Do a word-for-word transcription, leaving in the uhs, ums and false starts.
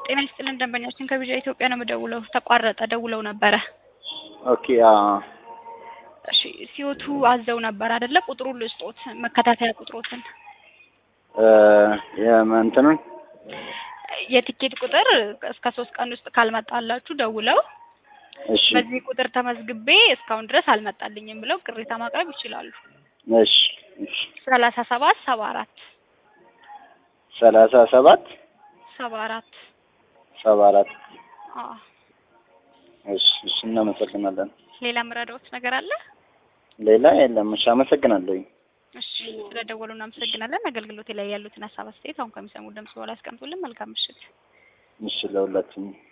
ጤና ይስጥልን ደንበኛችን ከቢጃ ኢትዮጵያ ነው የምደውለው ተቋረጠ ደውለው ነበር ኦኬ አ እሺ ሲኦቱ አዘው ነበር አይደለ ቁጥሩን ልስጦት መከታተያ ቁጥሮትን እ የማንተኑን የቲኬት ቁጥር እስከ ሶስት ቀን ውስጥ ካልመጣላችሁ ደውለው እሺ በዚህ ቁጥር ተመዝግቤ እስካሁን ድረስ አልመጣልኝም ብለው ቅሬታ ማቅረብ ይችላሉ እሺ እሺ ሰላሳ ሰባት ሰባ አራት ሰላሳ ሰባት ሰባ አራት ሰባ አራት አ እሺ እሺ እናመሰግናለን ሌላ ምራዶት ነገር አለ ሌላ የለም እሺ አመሰግናለሁ እሺ ስለደወሉ እናመሰግናለን አገልግሎት ላይ ያሉትን ሐሳብ አስተያየት አሁን ከሚሰሙ ደምስ በኋላ አስቀምጡልን መልካም ምሽት እሺ ለሁላችንም